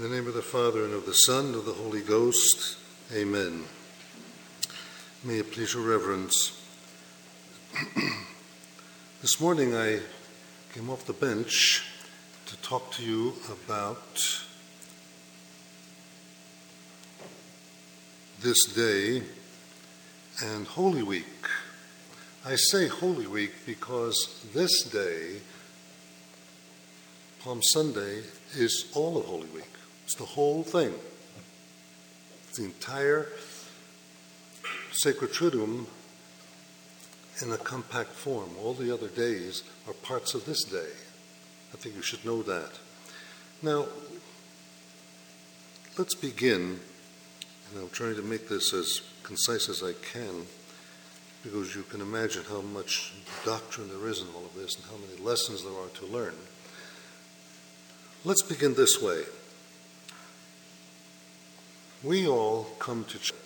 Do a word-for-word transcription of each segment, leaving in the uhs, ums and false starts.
In the name of the Father, and of the Son, and of the Holy Ghost, amen. May it please your reverence. This morning I came off the bench to talk to you about this day and Holy Week. I say Holy Week because this day, Palm Sunday, is all of Holy Week. It's the whole thing. It's the entire Sacred Triduum in a compact form. All the other days are parts of this day. I think you should know that. Now, let's begin, and I'm trying to make this as concise as I can, because you can imagine how much doctrine there is in all of this and how many lessons there are to learn. Let's begin this way. We all come to church.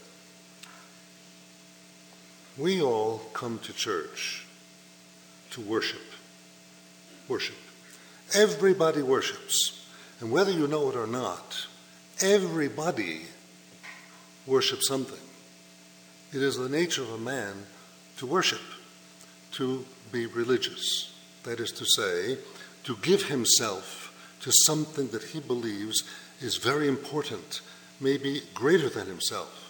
We all come to church to worship. Worship. Everybody worships. And whether you know it or not, everybody worships something. It is the nature of a man to worship, to be religious. That is to say, to give himself to something that he believes is very important, maybe greater than himself,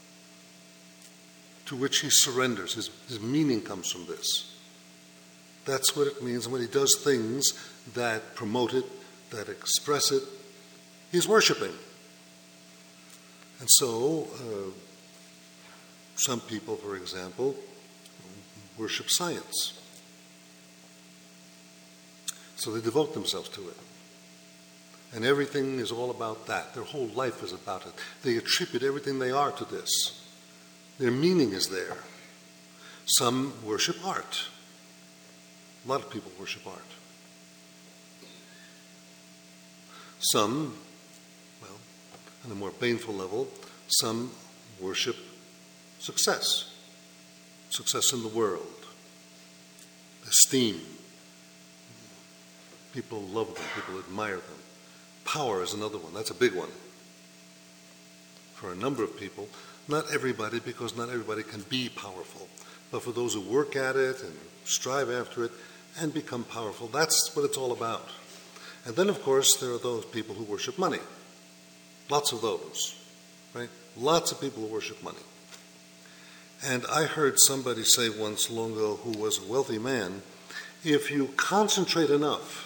to which he surrenders. His, his meaning comes from this. That's what it means. And when he does things that promote it, that express it, he's worshiping. And so, uh, some people, for example, worship science. So they devote themselves to it. And everything is all about that. Their whole life is about it. They attribute everything they are to this. Their meaning is there. Some worship art. A lot of people worship art. Some, well, on a more painful level, some worship success. Success in the world. Esteem. People love them. People admire them. Power is another one. That's a big one. For a number of people, not everybody, because not everybody can be powerful. But for those who work at it and strive after it and become powerful, that's what it's all about. And then, of course, there are those people who worship money. Lots of those, right? Lots of people who worship money. And I heard somebody say once long ago, who was a wealthy man, if you concentrate enough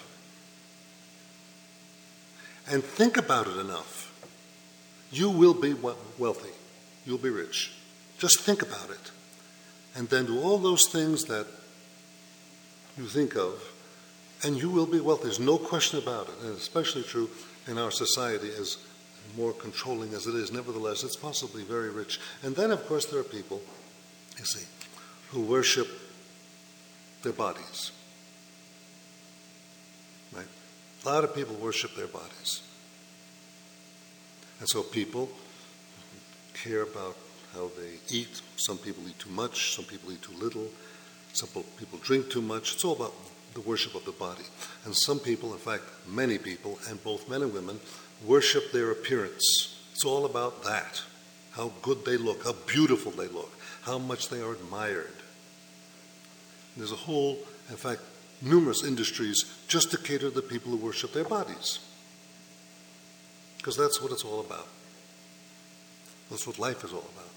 and think about it enough, you will be wealthy. You'll be rich. Just think about it. And then do all those things that you think of, and you will be wealthy. There's no question about it. And it's especially true in our society, as more controlling as it is. Nevertheless, it's possibly very rich. And then, of course, there are people, you see, who worship their bodies. Right? A lot of people worship their bodies. And so people care about how they eat. Some people eat too much. Some people eat too little. Some people drink too much. It's all about the worship of the body. And some people, in fact, many people, and both men and women, worship their appearance. It's all about that. How good they look, how beautiful they look, how much they are admired. And there's a whole, in fact, numerous industries just to cater to the people who worship their bodies. Because that's what it's all about. That's what life is all about.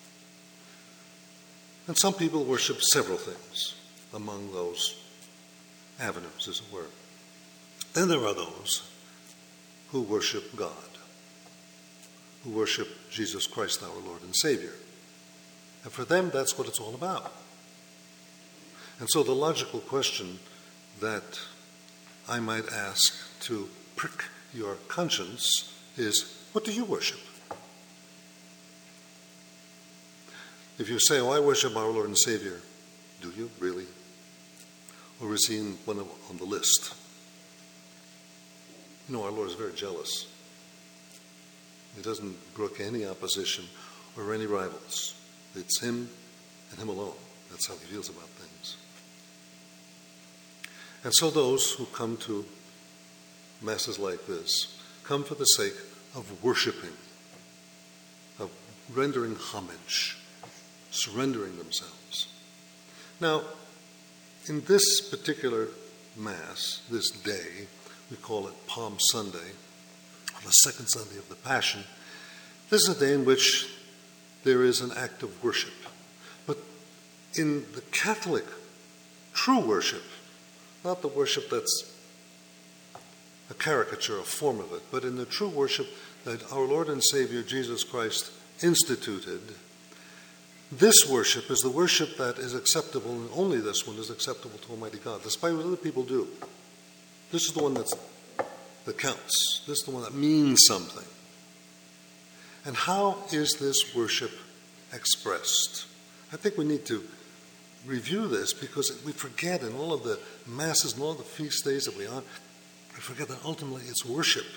And some people worship several things among those avenues, as it were. Then there are those who worship God, who worship Jesus Christ, our Lord and Savior. And for them, that's what it's all about. And so the logical question that I might ask to prick your conscience is, what do you worship? If you say, oh, I worship our Lord and Savior, do you really? Or is he in one of, on the list? You know, our Lord is very jealous. He doesn't brook any opposition or any rivals. It's him and him alone. That's how he feels about things. And so those who come to masses like this come for the sake of worshiping, of rendering homage, surrendering themselves. Now, in this particular Mass, this day, we call it Palm Sunday, the second Sunday of the Passion. This is a day in which there is an act of worship. But in the Catholic true worship, not the worship that's a caricature, a form of it, but in the true worship that our Lord and Savior Jesus Christ instituted, this worship is the worship that is acceptable, and only this one is acceptable to Almighty God, despite what other people do. This is the one that's, that counts. This is the one that means something. And how is this worship expressed? I think we need to review this because we forget in all of the masses and all the feast days that we are, we forget that ultimately it's worship.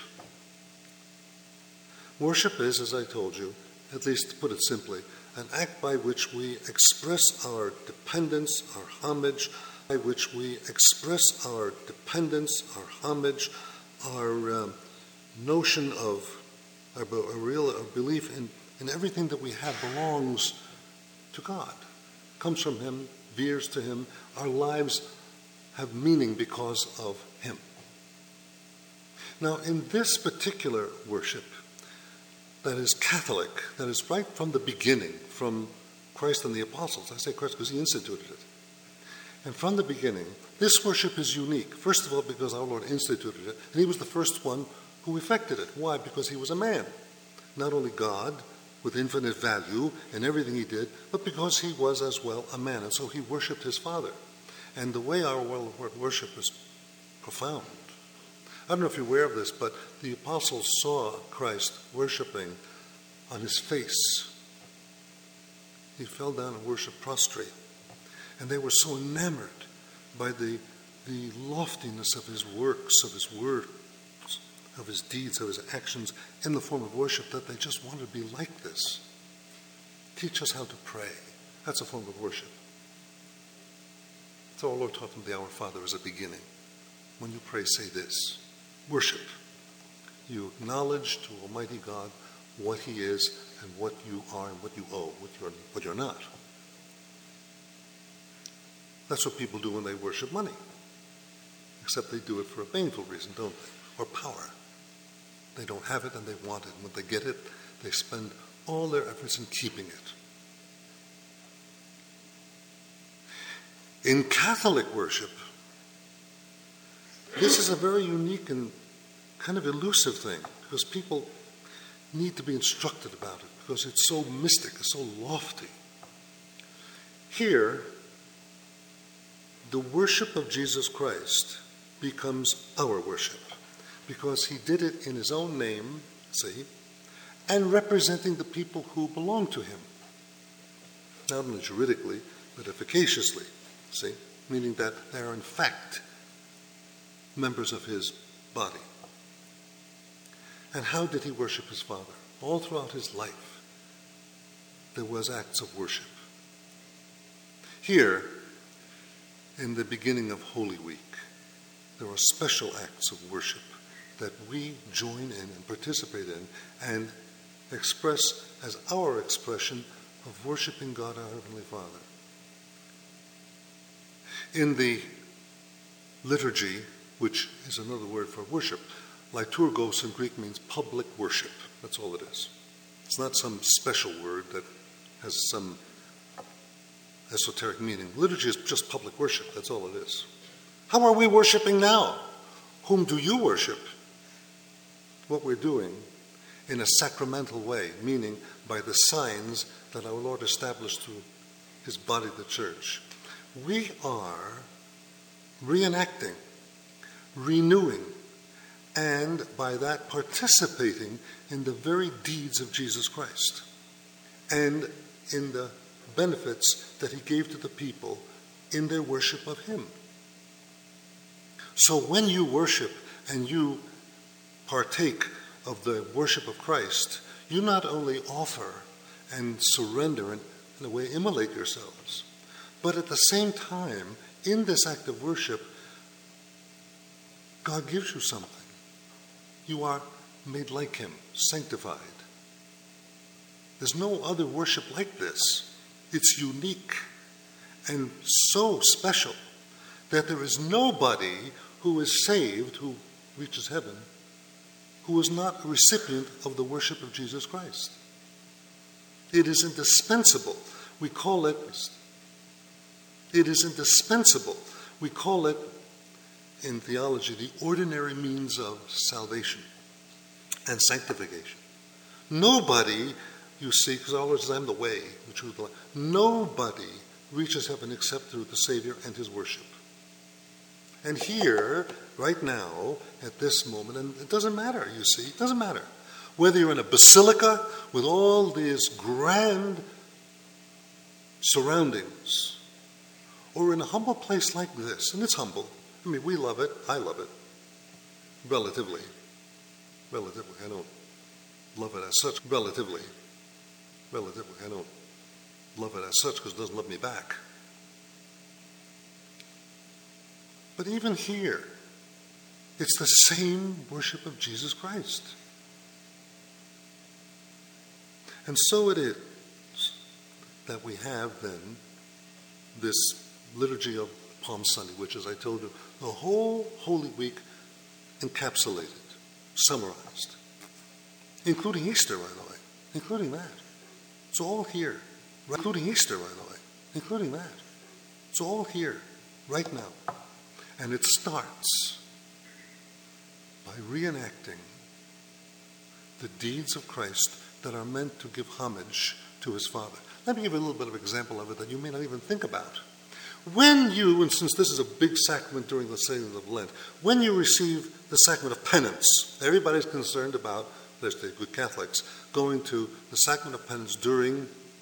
Worship is, as I told you, at least to put it simply, an act by which we express our dependence, our homage, by which we express our dependence, our homage, our um, notion of, our, our real our belief in, in everything that we have belongs to God, comes from Him, veers to Him. Our lives have meaning because of Him. Now, in this particular worship, that is Catholic, that is right from the beginning, from Christ and the apostles. I say Christ because He instituted it. And from the beginning, this worship is unique. First of all, because our Lord instituted it, and He was the first one who effected it. Why? Because He was a man. Not only God, with infinite value in everything He did, but because He was as well a man. And so He worshipped His Father. And the way our word worship is profound. I don't know if you're aware of this, but the apostles saw Christ worshiping on His face. He fell down and worshiped prostrate. And they were so enamored by the, the loftiness of His works, of His words, of His deeds, of His actions in the form of worship that they just wanted to be like this. Teach us how to pray. That's a form of worship. So our Lord taught them the Our Father as a beginning. When you pray, say this. Worship. You acknowledge to Almighty God what He is and what you are and what you owe, what you're, what you're not. That's what people do when they worship money. Except they do it for a baneful reason, don't they? Or power. They don't have it and they want it. And when they get it, they spend all their efforts in keeping it. In Catholic worship, this is a very unique and kind of elusive thing because people need to be instructed about it because it's so mystic, it's so lofty. Here, the worship of Jesus Christ becomes our worship because He did it in His own name, see, and representing the people who belong to Him. Not only juridically, but efficaciously, see, meaning that they are in fact members of His body. And how did He worship His Father? All throughout His life, there was acts of worship. Here, in the beginning of Holy Week, there are special acts of worship that we join in and participate in and express as our expression of worshiping God our Heavenly Father. In the liturgy, which is another word for worship, liturgos in Greek means public worship. That's all it is. It's not some special word that has some esoteric meaning. Liturgy is just public worship. That's all it is. How are we worshiping now? Whom do you worship? What we're doing in a sacramental way, meaning by the signs that our Lord established through His body, the church. We are reenacting, renewing, and by that participating in the very deeds of Jesus Christ and in the benefits that He gave to the people in their worship of Him. So when you worship and you partake of the worship of Christ, you not only offer and surrender and in a way immolate yourselves, but at the same time, in this act of worship, God gives you something. You are made like him, sanctified. There's no other worship like this. It's unique and so special that there is nobody who is saved, who reaches heaven, who is not a recipient of the worship of Jesus Christ. It is indispensable. We call it, it is indispensable. We call it, in theology, the ordinary means of salvation and sanctification. Nobody, you see, because always says, I'm the way, the truth, the life. Nobody reaches heaven except through the Savior and his worship. And here, right now, at this moment, and it doesn't matter, you see, it doesn't matter. Whether you're in a basilica with all these grand surroundings, or in a humble place like this, and it's humble. I mean, we love it, I love it, relatively. Relatively, I don't love it as such, relatively. Relatively, I don't love it as such because it doesn't love me back. But even here, it's the same worship of Jesus Christ. And so it is that we have then this liturgy of Palm Sunday, which, as I told you, the whole Holy Week encapsulated, summarized, including Easter, by the way, including that. It's all here, including Easter, by the way, including that. It's all here, right now. And it starts by reenacting the deeds of Christ that are meant to give homage to his Father. Let me give you a little bit of an example of it that you may not even think about. When you, and since this is a big sacrament during the season of Lent, when you receive the sacrament of penance, everybody's concerned about, there's the good Catholics, going to the sacrament of penance during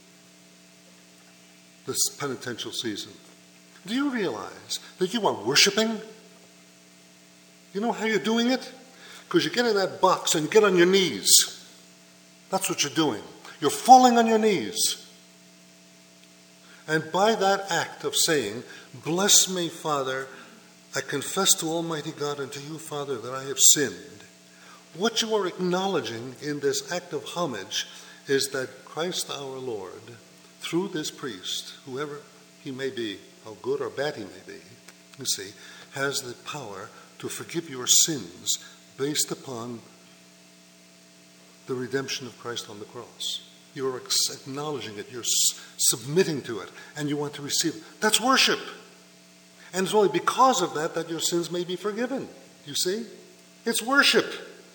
this penitential season. Do you realize that you are worshiping? You know how you're doing it? Because you get in that box and you get on your knees. That's what you're doing. You're falling on your knees. And by that act of saying, bless me, Father, I confess to Almighty God and to you, Father, that I have sinned, what you are acknowledging in this act of homage is that Christ our Lord, through this priest, whoever he may be, how good or bad he may be, you see, has the power to forgive your sins based upon the redemption of Christ on the cross. You're acknowledging it, you're submitting to it, and you want to receive it. That's worship. And it's only because of that that your sins may be forgiven. You see? It's worship.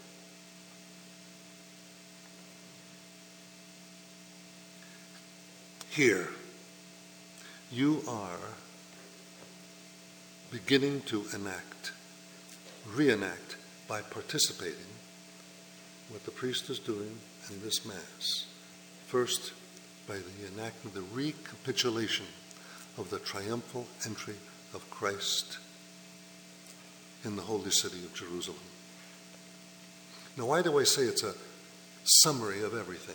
Here, you are beginning to enact, reenact, by participating what the priest is doing in this Mass. First, by the enactment, the recapitulation of the triumphal entry of Christ in the holy city of Jerusalem. Now, why do I say it's a summary of everything?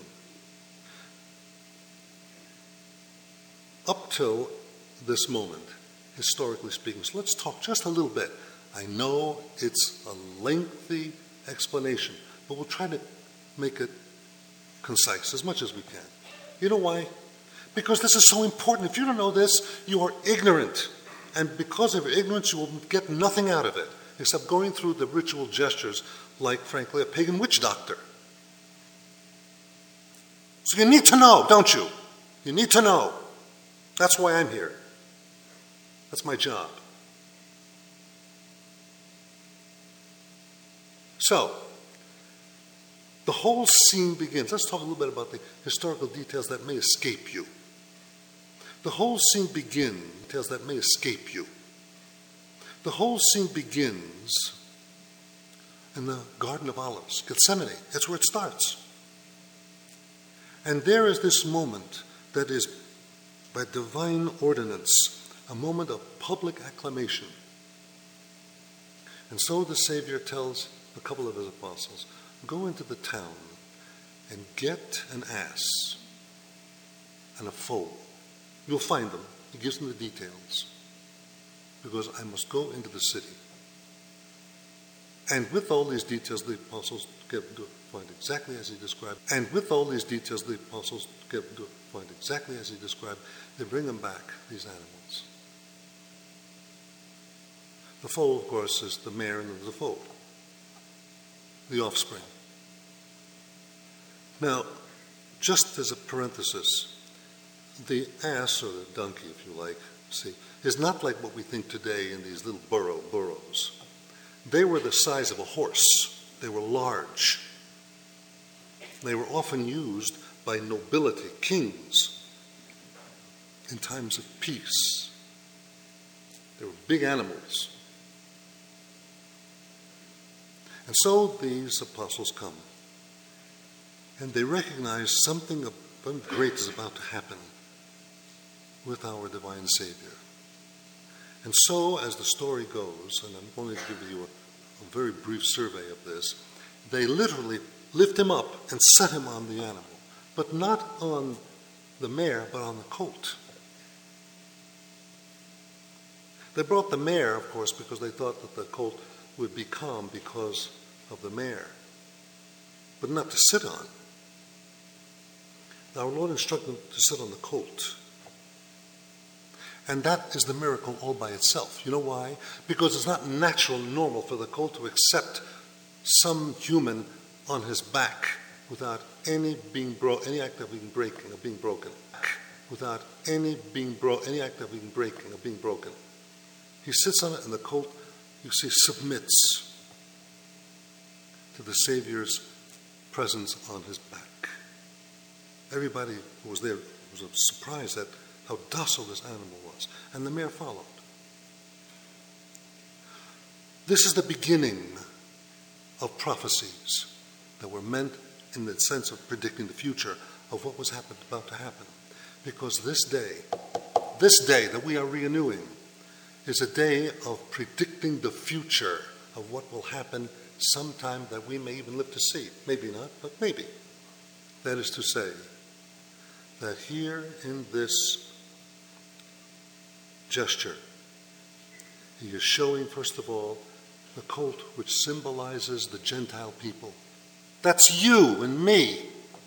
Up till this moment, historically speaking, so let's talk just a little bit. I know it's a lengthy explanation, but we'll try to make it concise as much as we can. You know why? Because this is so important. If you don't know this, you are ignorant. And because of your ignorance, you will get nothing out of it, except going through the ritual gestures like, frankly, a pagan witch doctor. So you need to know, don't you? You need to know. That's why I'm here. That's my job. So, the whole scene begins. Let's talk a little bit about the historical details that may escape you. The whole scene begins, details that may escape you. The whole scene begins in the Garden of Olives, Gethsemane. That's where it starts. And there is this moment that is, by divine ordinance, a moment of public acclamation. And so the Savior tells a couple of his apostles, go into the town and get an ass and a foal. You'll find them. He gives them the details. Because I must go into the city. And with all these details, the apostles get to find exactly as he described. And with all these details, the apostles get to find exactly as he described. They bring them back, these animals. The foal, of course, is the mare and the foal, the offspring. Now, just as a parenthesis, the ass, or the donkey, if you like, see, is not like what we think today in these little burrow burrows. They were the size of a horse. They were large. They were often used by nobility, kings, in times of peace. They were big animals. And so these apostles come, and they recognize something great is about to happen with our divine Savior. And so, as the story goes, and I'm going to give you a, a very brief survey of this, they literally lift him up and set him on the animal, but not on the mare, but on the colt. They brought the mare, of course, because they thought that the colt would be calm because of the mare, but not to sit on. Our Lord instructed them to sit on the colt. And that is the miracle all by itself. You know why? Because it's not natural and normal for the colt to accept some human on his back without any being bro- any act of being breaking or being broken. Without any being bro- any act of being breaking or being broken. He sits on it, and the colt, you see, submits to the Savior's presence on his back. Everybody who was there was surprised at how docile this animal was, and the mare followed. This is the beginning of prophecies that were meant in the sense of predicting the future of what was happen, about to happen. Because this day, this day that we are renewing, is a day of predicting the future of what will happen sometime that we may even live to see. Maybe not, but maybe. That is to say, that here in this gesture, he is showing, first of all, the colt, which symbolizes the Gentile people. That's you and me.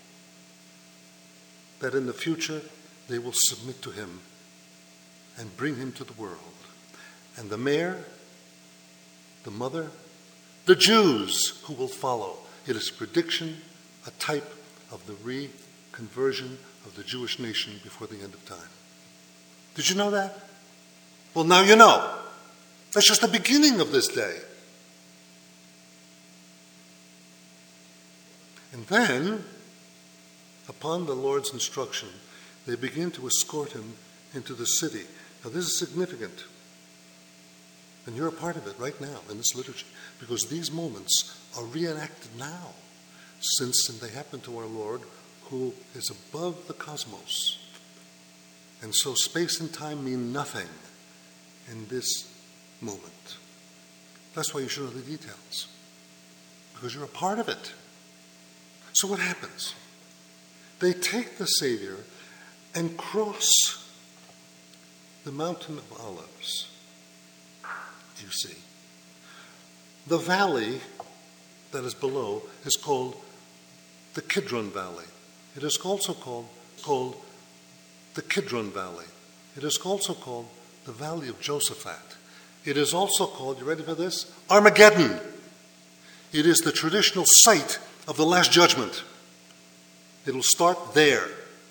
That in the future, they will submit to him and bring him to the world. And the mare, the mother, the Jews who will follow. It is a prediction, a type of the reconversion of the Jewish nation before the end of time. Did you know that? Well, now you know. That's just the beginning of this day. And then, upon the Lord's instruction, they begin to escort him into the city. Now, this is significant. And you're a part of it right now in this liturgy, because these moments are reenacted now, since they happen to our Lord, who is above the cosmos. And so space and time mean nothing in this moment. That's why you should know the details, because you're a part of it. So what happens? They take the Savior and cross the Mountain of Olives. You see, the valley that is below is called the Kidron Valley. It is also called, called the Kidron Valley. It is also called the Valley of Josaphat. It is also called, you ready for this? Armageddon. It is the traditional site of the Last Judgment. It will start there.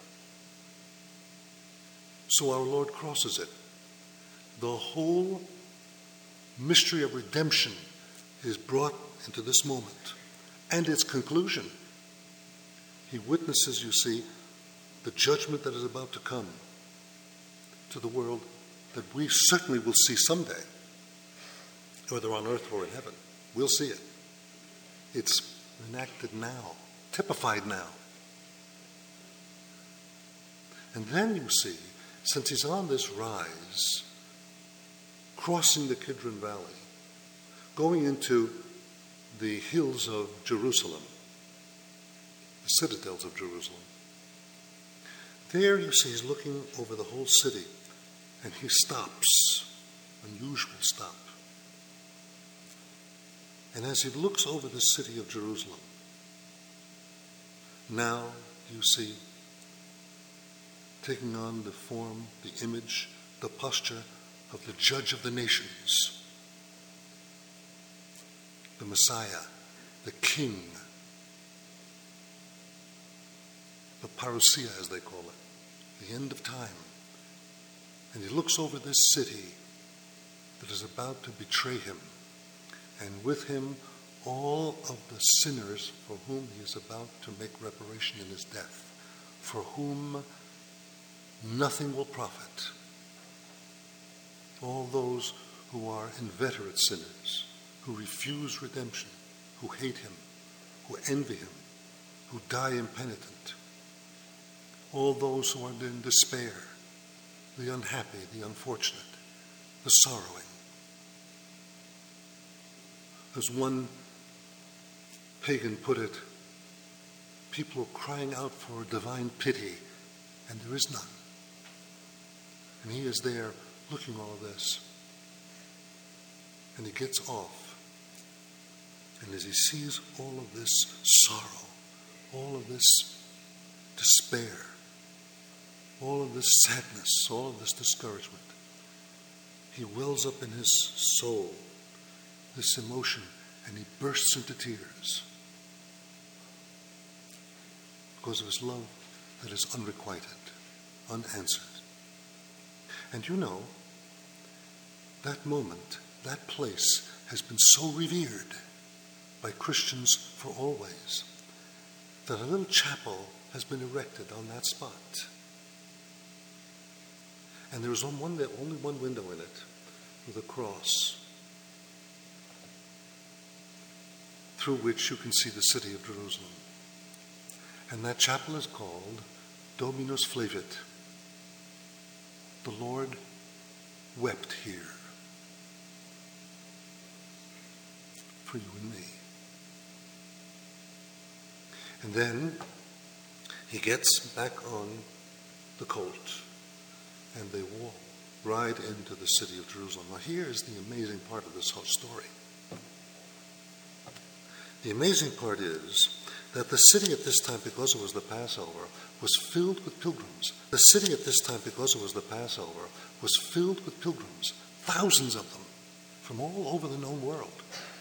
So our Lord crosses it. The whole mystery of redemption is brought into this moment. And its conclusion. He witnesses, you see, the judgment that is about to come to the world that we certainly will see someday, whether on earth or in heaven. We'll see it. It's enacted now, typified now. And then you see, since he's on this rise, crossing the Kidron Valley, going into the hills of Jerusalem, the citadels of Jerusalem. There you see he's looking over the whole city, and he stops, unusual stop. And as he looks over the city of Jerusalem, now you see, taking on the form, the image, the posture of the judge of the nations, the Messiah, the King, the parousia, as they call it, the end of time. And he looks over this city that is about to betray him, and with him all of the sinners for whom he is about to make reparation in his death, for whom nothing will profit. All those who are inveterate sinners, who refuse redemption, who hate him, who envy him, who die impenitent. All those who are in despair, the unhappy, the unfortunate, the sorrowing. As one pagan put it, people are crying out for divine pity, and there is none. And he is there looking at all of this. And he gets off. And as he sees all of this sorrow, all of this despair, all of this sadness, all of this discouragement, he wells up in his soul this emotion, and he bursts into tears because of his love that is unrequited, unanswered. And you know, that moment, that place has been so revered by Christians for always that a little chapel has been erected on that spot. And there is only one, only one window in it with a cross through which you can see the city of Jerusalem. And that chapel is called Dominus Flevit. The Lord wept here for you and me. And then he gets back on the colt and they walk, ride into the city of Jerusalem. Now here is the amazing part of this whole story. The amazing part is that the city at this time, because it was the Passover, was filled with pilgrims. The city at this time, because it was the Passover, was filled with pilgrims, thousands of them, from all over the known world.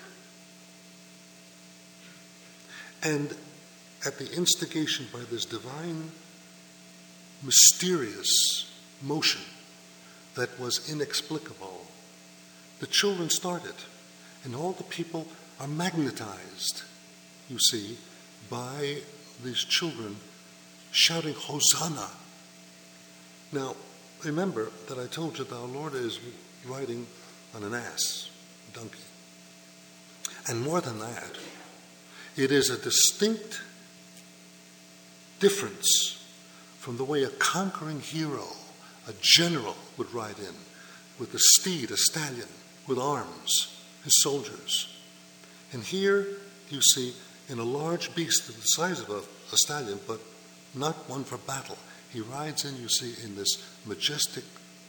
And at the instigation by this divine, mysterious motion that was inexplicable, the children started, and all the people are magnetized, you see, by these children shouting, Hosanna. Now, remember that I told you that our Lord is riding on an ass, a donkey. And more than that, it is a distinct difference from the way a conquering hero, a general, would ride in, with a steed, a stallion, with arms, his soldiers. And here you see, in a large beast the size of a, a stallion, but not one for battle. He rides in, you see, in this majestic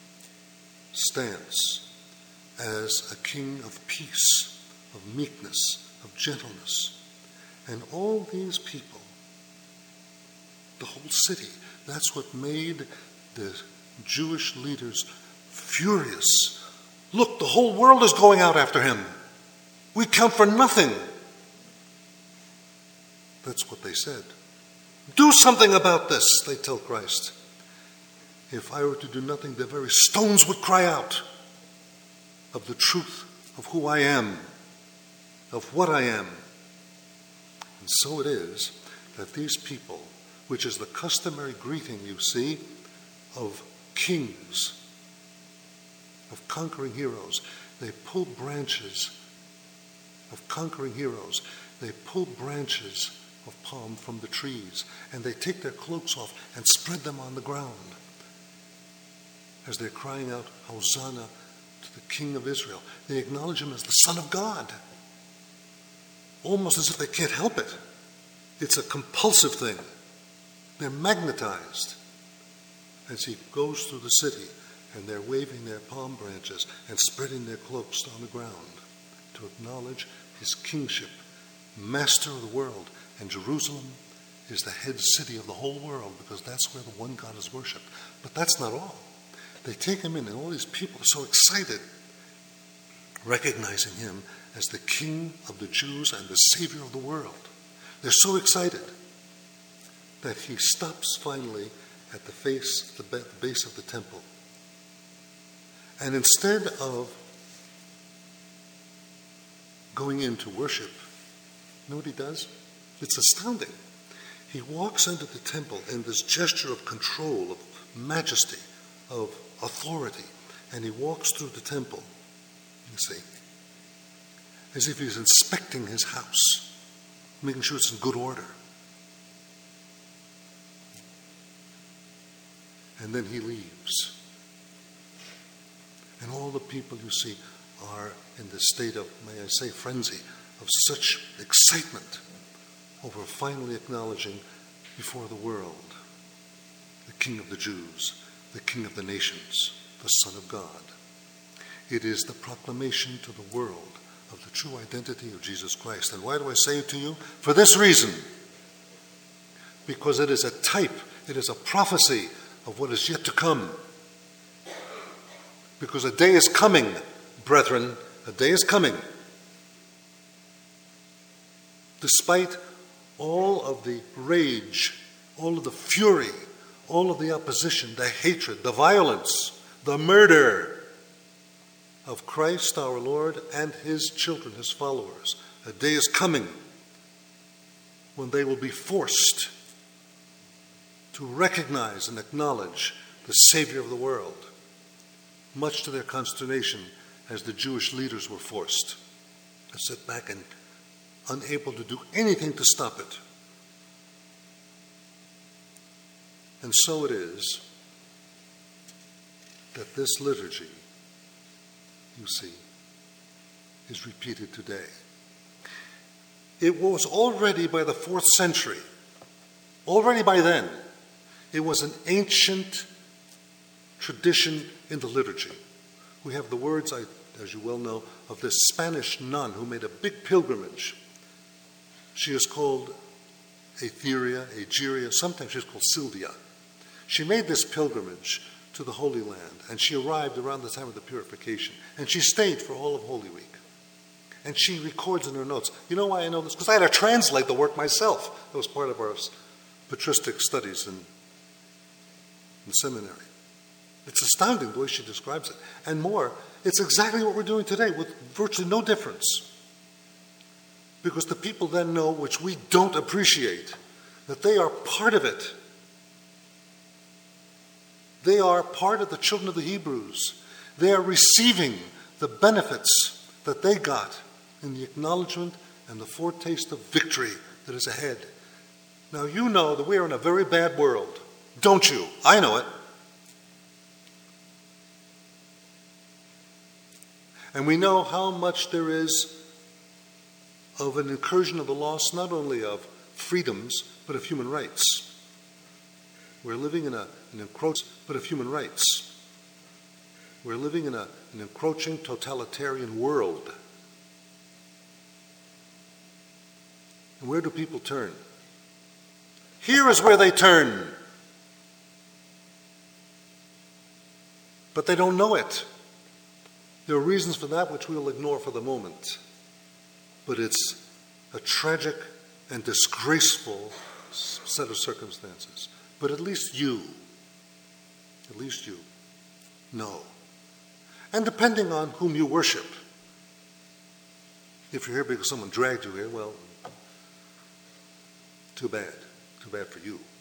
stance as a king of peace, of meekness, of gentleness. And all these people, the whole city, that's what made the Jewish leaders furious. Look, the whole world is going out after him. We count for nothing. That's what they said. Do something about this, they tell Christ. If I were to do nothing, the very stones would cry out of the truth of who I am, of what I am. And so it is that these people, which is the customary greeting, you see, of kings, of conquering heroes, they pull branches of conquering heroes. They pull branches of palm from the trees, and they take their cloaks off and spread them on the ground as they're crying out, Hosanna to the King of Israel. They acknowledge him as the Son of God, almost as if they can't help it. It's a compulsive thing. They're magnetized as he goes through the city, and they're waving their palm branches and spreading their cloaks on the ground to acknowledge his kingship, master of the world. And Jerusalem is the head city of the whole world because that's where the one God is worshipped. But that's not all. They take him in, and all these people are so excited, recognizing him as the King of the Jews and the Savior of the world. They're so excited that he stops finally at the, face, the base of the temple. And instead of going in to worship, you know what he does? It's astounding. He walks into the temple in this gesture of control, of majesty, of authority, and he walks through the temple, you see, as if he's inspecting his house, making sure it's in good order. And then he leaves. And all the people you see are in this state of, may I say, frenzy, of such excitement over finally acknowledging before the world the King of the Jews, the King of the nations, the Son of God. It is the proclamation to the world of the true identity of Jesus Christ. And why do I say it to you? For this reason. Because it is a type, it is a prophecy of what is yet to come. Because a day is coming, brethren, a day is coming. Despite all of the rage, all of the fury, all of the opposition, the hatred, the violence, the murder of Christ our Lord and his children, his followers, a day is coming when they will be forced to recognize and acknowledge the Savior of the world, much to their consternation, as the Jewish leaders were forced to sit back and unable to do anything to stop it. And so it is that this liturgy, you see, is repeated today. It was already by the fourth century, already by then, it was an ancient tradition in the liturgy. We have the words, I, as you well know, of this Spanish nun who made a big pilgrimage. She is called Etheria, Egeria, sometimes she's called Sylvia. She made this pilgrimage to the Holy Land, and she arrived around the time of the Purification, and she stayed for all of Holy Week. And she records in her notes. You know why I know this? Because I had to translate the work myself. That was part of our patristic studies in, in seminary. It's astounding the way she describes it. And more, it's exactly what we're doing today with virtually no difference. Because the people then know, which we don't appreciate, that they are part of it. They are part of the children of the Hebrews. They are receiving the benefits that they got in the acknowledgement and the foretaste of victory that is ahead. Now you know that we are in a very bad world, don't you? I know it. And we know how much there is of an incursion of the loss, not only of freedoms, but of human rights. We're living in a, an encroaching, but of human rights. We're living in a, an encroaching totalitarian world. And where do people turn? Here is where they turn. But they don't know it. There are reasons for that which we'll ignore for the moment. But it's a tragic and disgraceful set of circumstances. But at least you, at least you, know. And depending on whom you worship. If you're here because someone dragged you here, well, too bad. Too bad for you.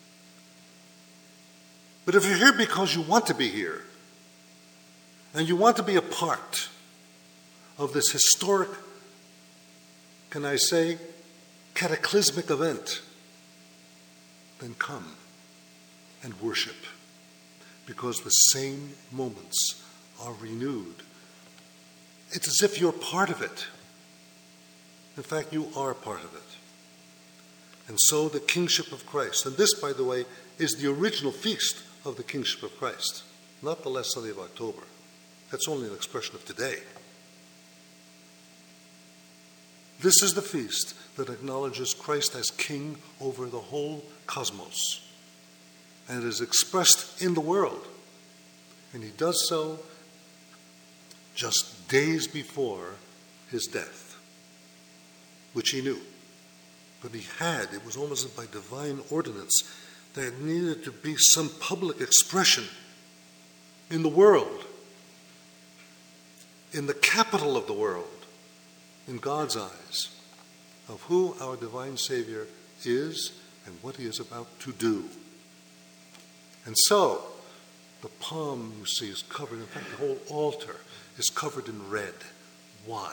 But if you're here because you want to be here, and you want to be a part of this historic, can I say, cataclysmic event, then come and worship, because the same moments are renewed. It's as if you're part of it. In fact, you are part of it. And so the kingship of Christ, and this, by the way, is the original feast of the kingship of Christ, not the last Sunday of October. That's only an expression of today. This is the feast that acknowledges Christ as king over the whole cosmos. And it is expressed in the world. And he does so just days before his death, which he knew. But he had, it was almost by divine ordinance, there needed to be some public expression in the world, in the capital of the world, in God's eyes, of who our divine Savior is and what he is about to do. And so, the palm, you see, is covered, in fact, the whole altar is covered in red. Why?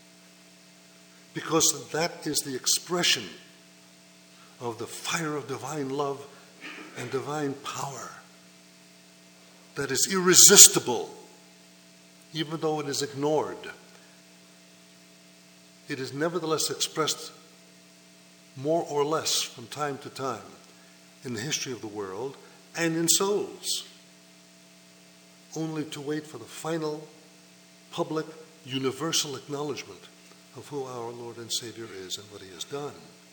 Because that is the expression of the fire of divine love and divine power that is irresistible, even though it is ignored. It is nevertheless expressed more or less from time to time in the history of the world and in souls, only to wait for the final public universal acknowledgement of who our Lord and Savior is and what he has done.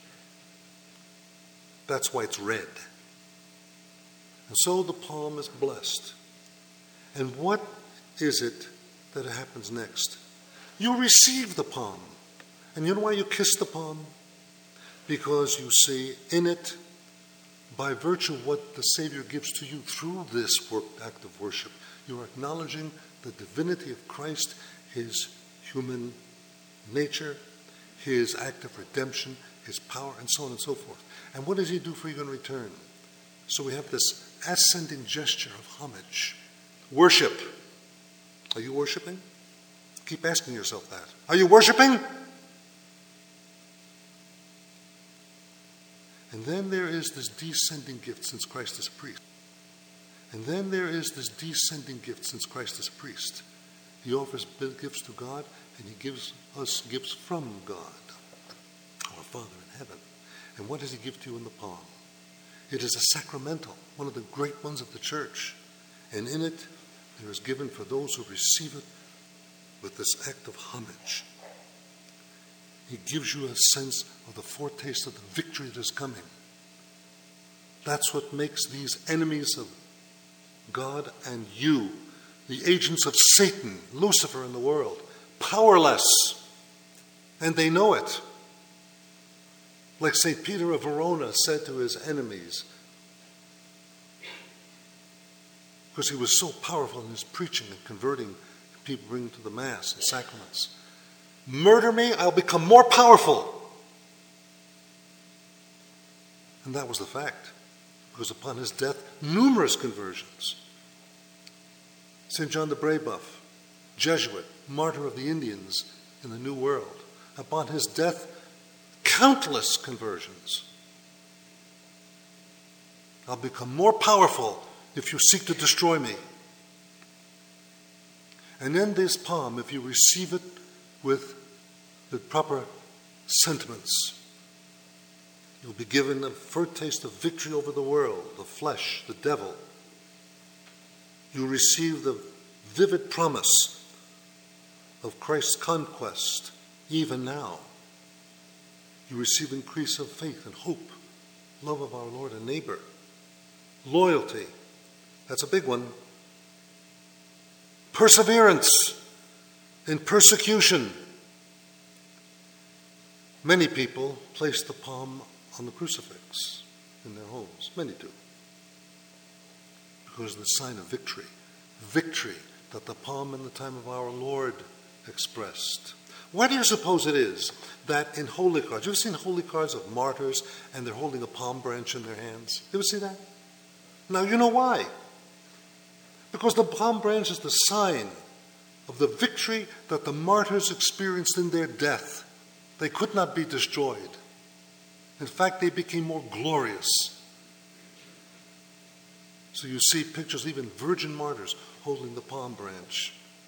That's why it's red. And so the palm is blessed. And what is it that happens next? You receive the palm. And you know why you kiss the palm? Because you see in it, by virtue of what the Savior gives to you through this work, act of worship, you are acknowledging the divinity of Christ, his human nature, his act of redemption, his power, and so on and so forth. And what does he do for you in return? So we have this ascending gesture of homage. Worship. Are you worshiping? Keep asking yourself that. Are you worshiping? And then there is this descending gift since Christ is a priest. And then there is this descending gift since Christ is a priest. He offers gifts to God, and he gives us gifts from God, our Father in heaven. And what does he give to you in the palm? It is a sacramental, one of the great ones of the church. And in it, there is given for those who receive it with this act of homage. He gives you a sense of the foretaste of the victory that is coming. That's what makes these enemies of God and you, the agents of Satan, Lucifer in the world, powerless. And they know it. Like Saint Peter of Verona said to his enemies, because he was so powerful in his preaching and converting people, bringing to the Mass and sacraments. Murder me, I'll become more powerful. And that was the fact, because upon his death, numerous conversions. Saint John the Brebeuf, Jesuit, martyr of the Indians in the New World. Upon his death, countless conversions. I'll become more powerful if you seek to destroy me. And in this palm, if you receive it with the proper sentiments, you'll be given a foretaste of victory over the world, the flesh, the devil. You receive the vivid promise of Christ's conquest, even now. You receive increase of faith and hope, love of our Lord and neighbor, loyalty. That's a big one. Perseverance in persecution. Many people place the palm on the crucifix in their homes. Many do. Because it's the sign of victory. Victory that the palm in the time of our Lord expressed. Why do you suppose it is that in holy cards, you've seen holy cards of martyrs and they're holding a palm branch in their hands? You ever see that? Now you know why. Because the palm branch is the sign of the victory that the martyrs experienced in their death. They could not be destroyed. In fact, they became more glorious. So you see pictures, even virgin martyrs holding the palm branch.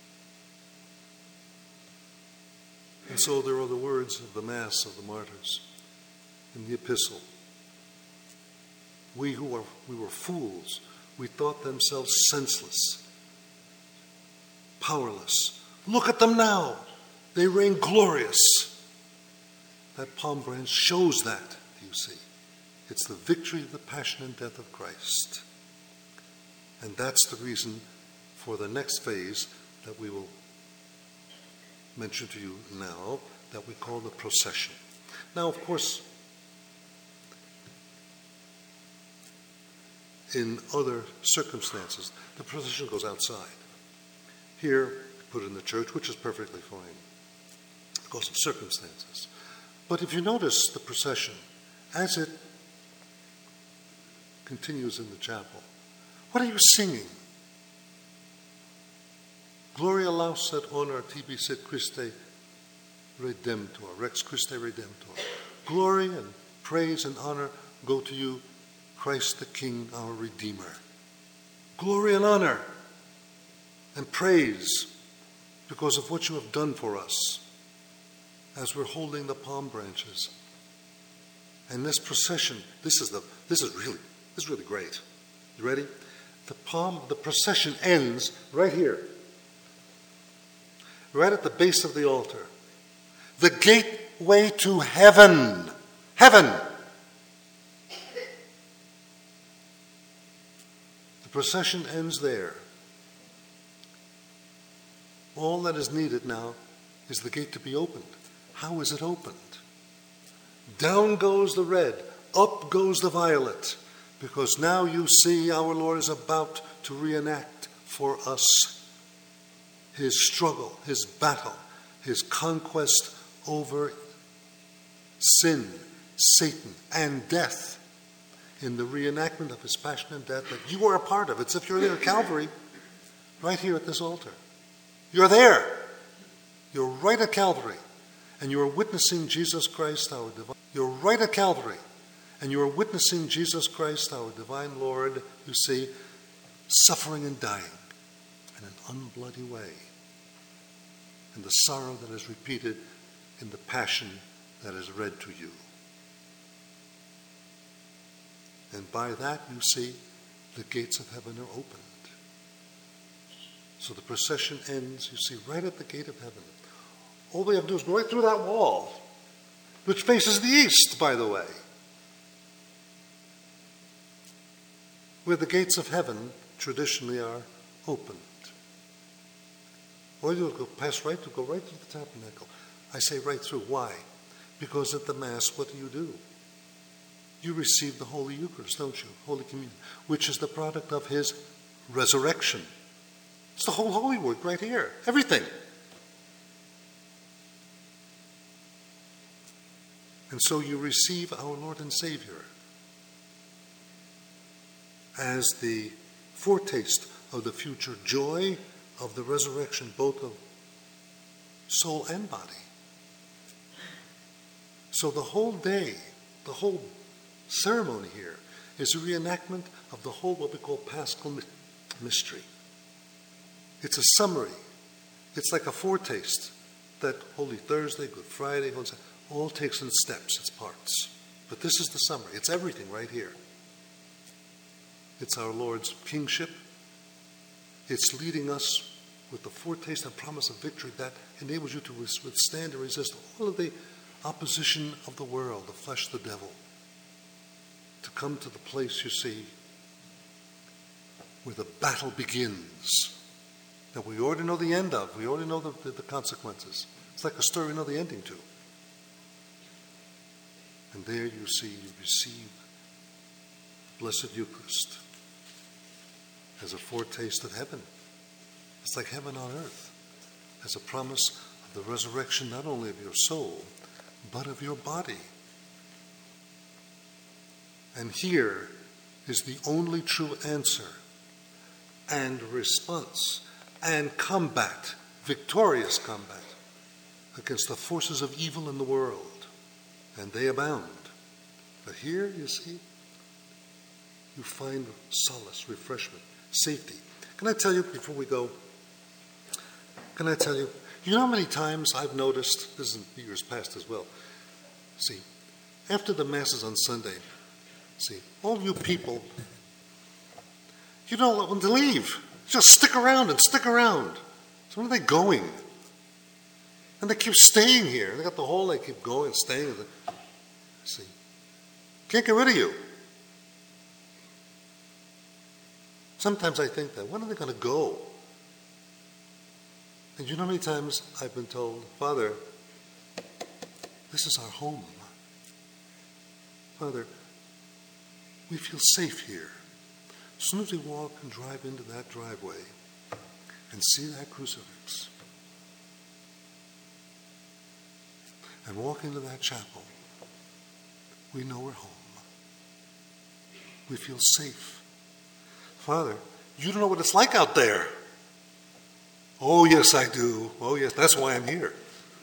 And so there are the words of the Mass of the martyrs in the epistle. We who were, we were fools, we thought themselves senseless, powerless. Look at them now. They reign glorious. that palm branch shows that, you see. It's the victory of the passion and death of Christ. And that's the reason for the next phase that we will mention to you now, that we call the procession. Now, of course, in other circumstances, the procession goes outside. Here, we put it in the church, which is perfectly fine because of circumstances. But if you notice the procession, as it continues in the chapel, what are you singing? Gloria laus et honor tibi sit Christe Redemptor, Rex Christe Redemptor. Glory and praise and honor go to you, Christ the King, our Redeemer. Glory and honor and praise because of what you have done for us as we're holding the palm branches. And this procession, this is the this is really this is really great. You ready? The palm the procession ends right here. Right at the base of the altar. The gateway to heaven. Heaven. The procession ends there. All that is needed now is the gate to be opened. How is it opened? Down goes the red, up goes the violet, because now you see our Lord is about to reenact for us his struggle, his battle, his conquest over sin, Satan, and death in the reenactment of his passion and death that you are a part of. It's if you're there at Calvary, right here at this altar. You're there. You're right at Calvary, and you are witnessing Jesus Christ, our divine. You're right at Calvary, and you are witnessing Jesus Christ, our divine Lord, you see, suffering and dying in an unbloody way, and the sorrow that is repeated in the passion that is read to you. And by that, you see, the gates of heaven are opened. So the procession ends, you see, right at the gate of heaven. All they have to do is go right through that wall, which faces the east, by the way, where the gates of heaven traditionally are opened. Or you'll go pass right through, go right through the tabernacle. I say right through. Why? Because at the Mass, what do you do? You receive the Holy Eucharist, don't you? Holy Communion, which is the product of his resurrection. It's the whole Holy Word right here. Everything. And so you receive our Lord and Savior as the foretaste of the future joy of the resurrection, both of soul and body. So the whole day, the whole ceremony here is a reenactment of the whole what we call Paschal mystery. It's a summary. It's like a foretaste that Holy Thursday, Good Friday, Holy Saturday, all takes in steps, its parts. But this is the summary. It's everything right here. It's our Lord's kingship. It's leading us with the foretaste and promise of victory that enables you to withstand and resist all of the opposition of the world, the flesh, the devil, to come to the place, you see, where the battle begins, that we already know the end of. We already know the, the, the consequences. It's like a story we know the ending to. And there you see, you receive the Blessed Eucharist as a foretaste of heaven. It's like heaven on earth, as a promise of the resurrection not only of your soul, but of your body. And here is the only true answer and response and combat, victorious combat, against the forces of evil in the world. And they abound. But here, you see, you find solace, refreshment, safety. Can I tell you, before we go, can I tell you, you know how many times I've noticed, this is in years past as well, see, after the Masses on Sunday, see, all you people, you don't want them to leave. Just stick around and stick around. So where are they going? And And they keep staying here. They got the hole, they keep going, staying. See, can't get rid of you. Sometimes I think that, when are they going to go? And you know how many times I've been told, Father, this is our home. Father, we feel safe here. As soon as we walk and drive into that driveway and see that crucifix and walk into that chapel, we know we're home. We feel safe. Father, you don't know what it's like out there. Oh, yes, I do. Oh, yes, that's why I'm here.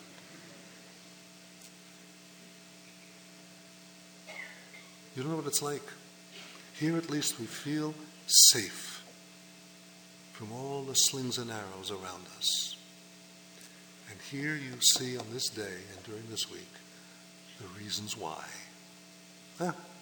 You don't know what it's like. Here at least we feel safe from all the slings and arrows around us. And here you see on this day and during this week the reasons why. Huh?